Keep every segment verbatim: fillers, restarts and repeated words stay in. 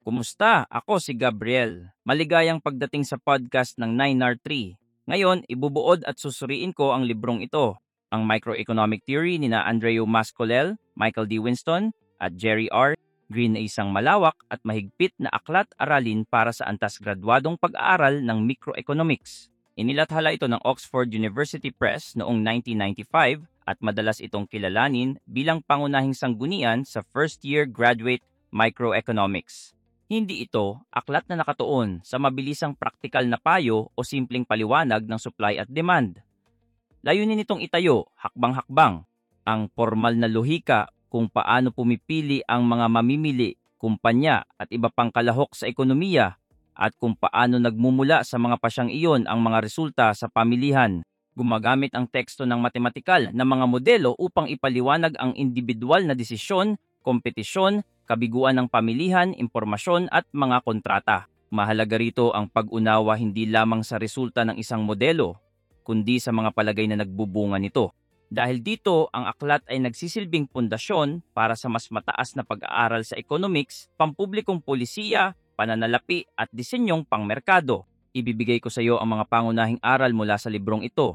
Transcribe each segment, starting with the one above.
Kumusta? Ako si Gabriel. Maligayang pagdating sa podcast ng nine R three. Ngayon, ibubuod at susuriin ko ang librong ito, ang Microeconomic Theory ni na Andreu Mascolel, Michael D. Winston, at Jerry R. Green ay isang malawak at mahigpit na aklat-aralin para sa antas graduadong pag-aaral ng microeconomics. Inilathala ito ng Oxford University Press noong nineteen ninety-five at madalas itong kilalanin bilang pangunahing sanggunian sa first-year graduate microeconomics. Hindi ito aklat na nakatuon sa mabilisang praktikal na payo o simpleng paliwanag ng supply at demand. Layunin nitong itayo, hakbang-hakbang, ang formal na lohika kung paano pumipili ang mga mamimili, kumpanya at iba pang kalahok sa ekonomiya at kung paano nagmumula sa mga pasyang iyon ang mga resulta sa pamilihan. Gumagamit ang teksto ng matematikal na mga modelo upang ipaliwanag ang individual na desisyon, kompetisyon, kabiguan ng pamilihan, impormasyon at mga kontrata. Mahalaga rito ang pag-unawa hindi lamang sa resulta ng isang modelo, kundi sa mga palagay na nagbubunga nito. Dahil dito, ang aklat ay nagsisilbing pundasyon para sa mas mataas na pag-aaral sa economics, pampublikong polisiya, pananalapi at disenyong pangmerkado. Ibibigay ko sa iyo ang mga pangunahing aral mula sa librong ito.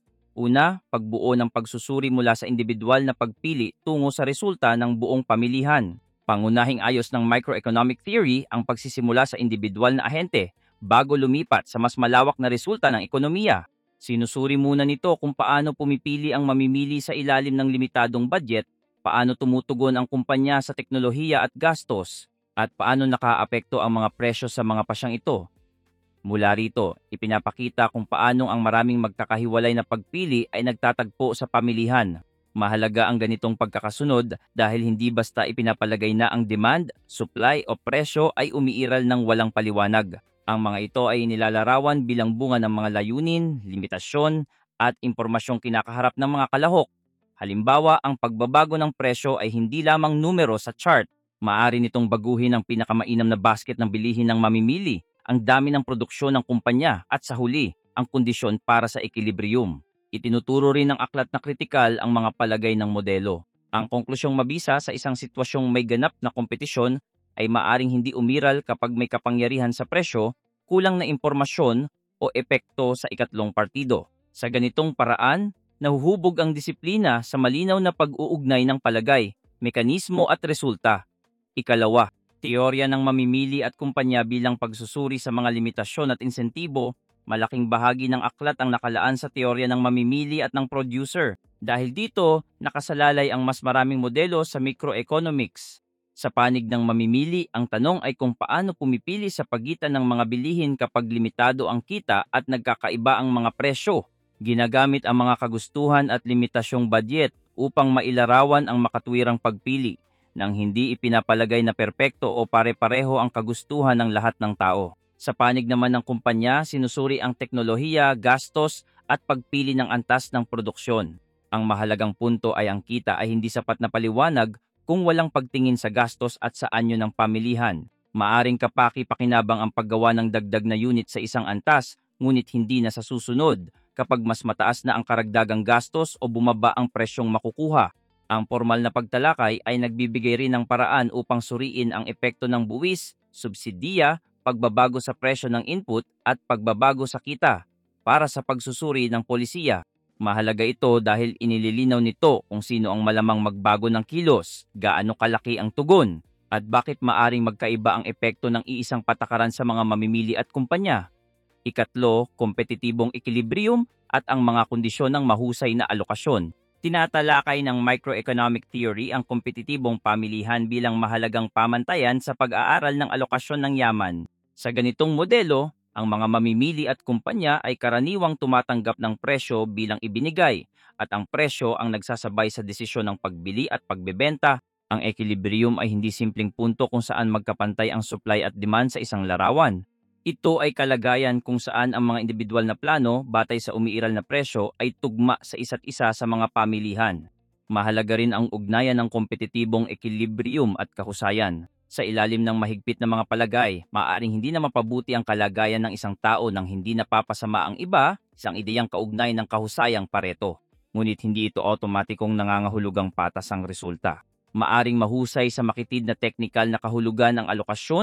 Una, pagbuo ng pagsusuri mula sa individual na pagpili tungo sa resulta ng buong pamilihan. Pangunahing ayos ng microeconomic theory ang pagsisimula sa individual na ahente bago lumipat sa mas malawak na resulta ng ekonomiya. Sinusuri muna nito kung paano pumipili ang mamimili sa ilalim ng limitadong budget, paano tumutugon ang kumpanya sa teknolohiya at gastos, at paano nakaapekto ang mga presyo sa mga pasyang ito. Mula rito, ipinapakita kung paano ang maraming magkakahiwalay na pagpili ay nagtatagpo sa pamilihan. Mahalaga ang ganitong pagkakasunod dahil hindi basta ipinapalagay na ang demand, supply o presyo ay umiiral ng walang paliwanag. Ang mga ito ay nilalarawan bilang bunga ng mga layunin, limitasyon, at impormasyong kinakaharap ng mga kalahok. Halimbawa, ang pagbabago ng presyo ay hindi lamang numero sa chart. Maaari nitong baguhin ang pinakamainam na basket ng bilihin ng mamimili, ang dami ng produksyon ng kumpanya, at sa huli, ang kondisyon para sa equilibrium. Itinuturo rin ng aklat na kritikal ang mga palagay ng modelo. Ang konklusyong mabisa sa isang sitwasyong may ganap na kompetisyon ay maaring hindi umiral kapag may kapangyarihan sa presyo, kulang na impormasyon o epekto sa ikatlong partido. Sa ganitong paraan, nahuhubog ang disiplina sa malinaw na pag-uugnay ng palagay, mekanismo at resulta. Ikalawa, teorya ng mamimili at kumpanya bilang pagsusuri sa mga limitasyon at insentibo. Malaking bahagi ng aklat ang nakalaan sa teorya ng mamimili at ng producer. Dahil dito, nakasalalay ang mas maraming modelo sa microeconomics. Sa panig ng mamimili, ang tanong ay kung paano pumipili sa pagitan ng mga bilihin kapag limitado ang kita at nagkakaiba ang mga presyo. Ginagamit ang mga kagustuhan at limitasyong budget upang mailarawan ang makatwirang pagpili nang hindi ipinapalagay na perpekto o pare-pareho ang kagustuhan ng lahat ng tao. Sa panig naman ng kumpanya, sinusuri ang teknolohiya, gastos at pagpili ng antas ng produksyon. Ang mahalagang punto ay ang kita ay hindi sapat na paliwanag kung walang pagtingin sa gastos at sa anyo ng pamilihan. Maaring kapaki-pakinabang ang paggawa ng dagdag na unit sa isang antas, ngunit hindi na sa susunod kapag mas mataas na ang karagdagang gastos o bumaba ang presyong makukuha. Ang formal na pagtalakay ay nagbibigay rin ng paraan upang suriin ang epekto ng buwis, subsidiya, pagbabago sa presyo ng input at pagbabago sa kita para sa pagsusuri ng polisiya. Mahalaga ito dahil inililinaw nito kung sino ang malamang magbago ng kilos, gaano kalaki ang tugon, at bakit maaring magkaiba ang epekto ng iisang patakaran sa mga mamimili at kumpanya. Ikatlo, kompetitibong equilibrium at ang mga kondisyon ng mahusay na alokasyon. Tinatalakay ng microeconomic theory ang kompetitibong pamilihan bilang mahalagang pamantayan sa pag-aaral ng alokasyon ng yaman. Sa ganitong modelo, ang mga mamimili at kumpanya ay karaniwang tumatanggap ng presyo bilang ibinigay at ang presyo ang nagsasabay sa desisyon ng pagbili at pagbebenta. Ang equilibrium ay hindi simpleng punto kung saan magkapantay ang supply at demand sa isang larawan. Ito ay kalagayan kung saan ang mga individual na plano batay sa umiiral na presyo ay tugma sa isa't isa sa mga pamilihan. Mahalaga rin ang ugnayan ng kompetitibong equilibrium at kahusayan. Sa ilalim ng mahigpit na mga palagay, maaaring hindi na mapabuti ang kalagayan ng isang tao nang hindi napapasama ang iba, isang ideyang kaugnay ng kahusayang Pareto. Ngunit hindi ito otomatikong nangangahulugang patas ang resulta. Maaring mahusay sa makitid na teknikal na kahulugan ng alokasyon,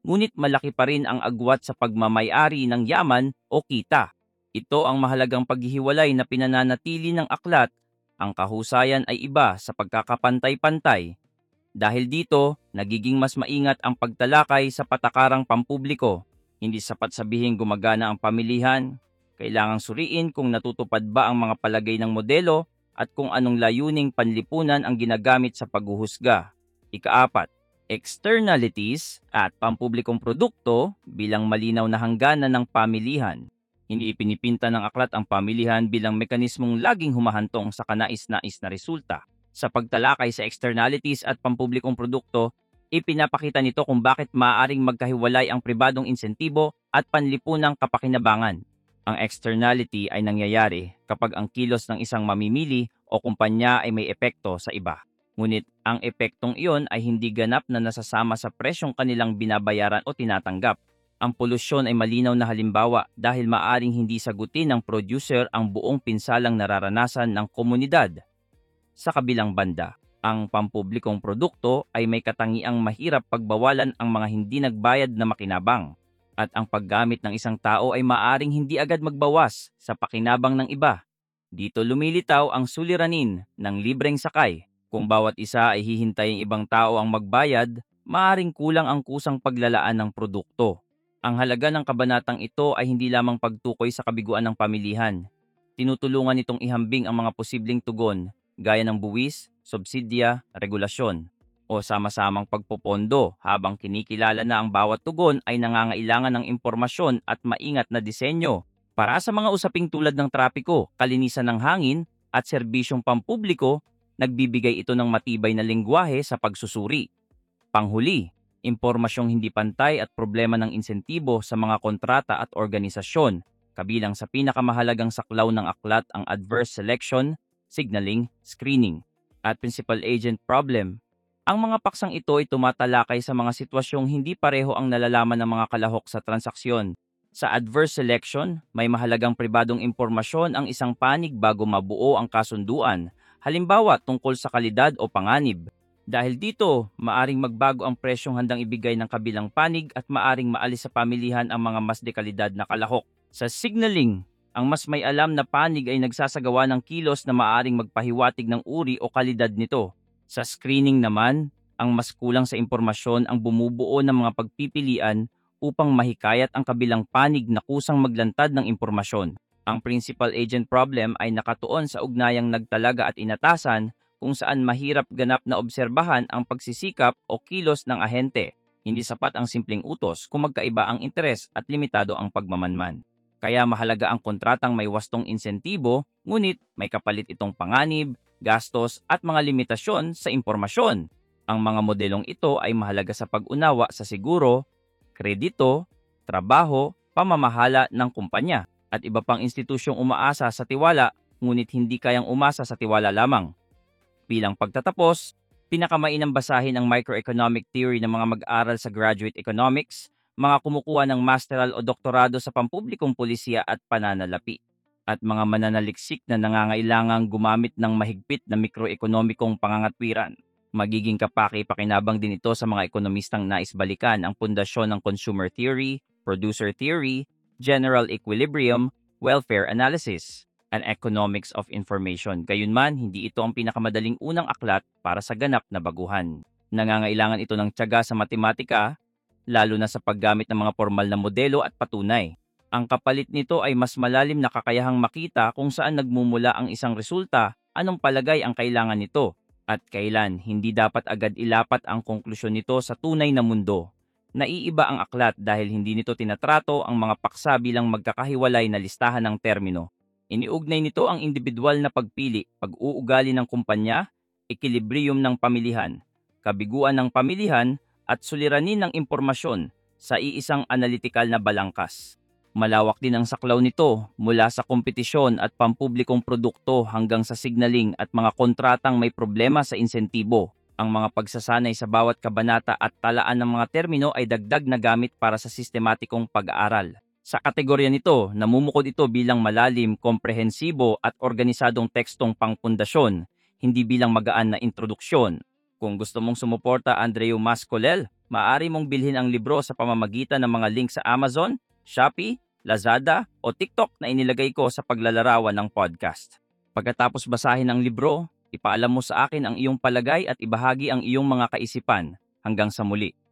ngunit malaki pa rin ang agwat sa pagmamayari ng yaman o kita. Ito ang mahalagang paghihiwalay na pinananatili ng aklat. Ang kahusayan ay iba sa pagkakapantay-pantay. Dahil dito, nagiging mas maingat ang pagtalakay sa patakarang pampubliko. Hindi sapat sabihing gumagana ang pamilihan. Kailangang suriin kung natutupad ba ang mga palagay ng modelo at kung anong layuning panlipunan ang ginagamit sa paghuhusga. Ikaapat, externalities at pampublikong produkto bilang malinaw na hangganan ng pamilihan. Hindi ipinipinta ng aklat ang pamilihan bilang mekanismong laging humahantong sa kanais-nais na resulta. Sa pagtalakay sa externalities at pampublikong produkto, ipinapakita nito kung bakit maaaring magkahiwalay ang pribadong insentibo at panlipunang kapakinabangan. Ang externality ay nangyayari kapag ang kilos ng isang mamimili o kumpanya ay may epekto sa iba. Ngunit ang epektong iyon ay hindi ganap na nasasama sa presyong kanilang binabayaran o tinatanggap. Ang polusyon ay malinaw na halimbawa dahil maaaring hindi sagutin ng producer ang buong pinsalang nararanasan ng komunidad. Sa kabilang banda, ang pampublikong produkto ay may katangiang mahirap pagbawalan ang mga hindi nagbayad na makinabang. At ang paggamit ng isang tao ay maaaring hindi agad magbawas sa pakinabang ng iba. Dito lumilitaw ang suliranin ng libreng sakay. Kung bawat isa ay hihintayin ibang tao ang magbayad, maaaring kulang ang kusang paglalaan ng produkto. Ang halaga ng kabanatang ito ay hindi lamang pagtukoy sa kabiguan ng pamilihan. Tinutulungan itong ihambing ang mga posibleng tugon, gaya ng buwis, subsidya, regulasyon, o sama-samang pagpopondo habang kinikilala na ang bawat tugon ay nangangailangan ng impormasyon at maingat na disenyo para sa mga usaping tulad ng trapiko, kalinisan ng hangin at serbisyong pampubliko. Nagbibigay ito ng matibay na lengguwahe sa pagsusuri. Panghuli, impormasyong hindi pantay at problema ng insentibo sa mga kontrata at organisasyon, kabilang sa pinakamahalagang saklaw ng aklat ang adverse selection, signaling, screening, at principal agent problem. Ang mga paksang ito ay tumatalakay sa mga sitwasyong hindi pareho ang nalalaman ng mga kalahok sa transaksyon. Sa adverse selection, may mahalagang pribadong impormasyon ang isang panig bago mabuo ang kasunduan, halimbawa tungkol sa kalidad o panganib. Dahil dito, maaring magbago ang presyong handang ibigay ng kabilang panig at maaring maalis sa pamilihan ang mga mas dekalidad na kalahok. Sa signaling, ang mas may alam na panig ay nagsasagawa ng kilos na maaring magpahiwatig ng uri o kalidad nito. Sa screening naman, ang mas kulang sa impormasyon ang bumubuo ng mga pagpipilian upang mahikayat ang kabilang panig na kusang maglantad ng impormasyon. Ang principal agent problem ay nakatuon sa ugnayang nagtalaga at inatasan kung saan mahirap ganap na obserbahan ang pagsisikap o kilos ng ahente. Hindi sapat ang simpleng utos kung magkaiba ang interes at limitado ang pagmamanman. Kaya mahalaga ang kontratang may wastong insentibo, ngunit may kapalit itong panganib, gastos at mga limitasyon sa impormasyon. Ang mga modelong ito ay mahalaga sa pag-unawa sa siguro, kredito, trabaho, pamamahala ng kumpanya at iba pang institusyong umaasa sa tiwala ngunit hindi kayang umasa sa tiwala lamang. Bilang pagtatapos, pinakamainam basahin ang microeconomic theory ng mga mag-aral sa graduate economics, mga kumukuha ng masteral o doktorado sa pampublikong pulisya at pananalapi, at mga mananaliksik na nangangailangang gumamit ng mahigpit na mikroekonomikong pangangatwiran. Magiging kapaki-pakinabang din ito sa mga ekonomistang nais balikan ang pundasyon ng consumer theory, producer theory, general equilibrium, welfare analysis, and economics of information. Gayunman, hindi ito ang pinakamadaling unang aklat para sa ganap na baguhan. Nangangailangan ito ng tiyaga sa matematika, lalo na sa paggamit ng mga formal na modelo at patunay. Ang kapalit nito ay mas malalim na kakayahang makita kung saan nagmumula ang isang resulta, anong palagay ang kailangan nito, at kailan hindi dapat agad ilapat ang konklusyon nito sa tunay na mundo. Naiiba ang aklat dahil hindi nito tinatrato ang mga paksa bilang magkakahiwalay na listahan ng termino. Iniugnay nito ang individual na pagpili, pag-uugali ng kumpanya, ekilibriyum ng pamilihan, kabiguan ng pamilihan, at suliranin ng impormasyon sa iisang analytical na balangkas. Malawak din ang saklaw nito mula sa kompetisyon at pampublikong produkto hanggang sa signaling at mga kontratang may problema sa insentibo. Ang mga pagsasanay sa bawat kabanata at talaan ng mga termino ay dagdag na gamit para sa sistematikong pag-aaral. Sa kategorya nito, namumukod ito bilang malalim, komprehensibo at organisadong tekstong pangpundasyon, hindi bilang magaan na introduksyon. Kung gusto mong sumuporta Andreu Mascolel, maaari mong bilhin ang libro sa pamamagitan ng mga link sa Amazon, Shopee, Lazada o TikTok na inilagay ko sa paglalarawan ng podcast. Pagkatapos basahin ang libro, ipaalam mo sa akin ang iyong palagay at ibahagi ang iyong mga kaisipan. Hanggang sa muli.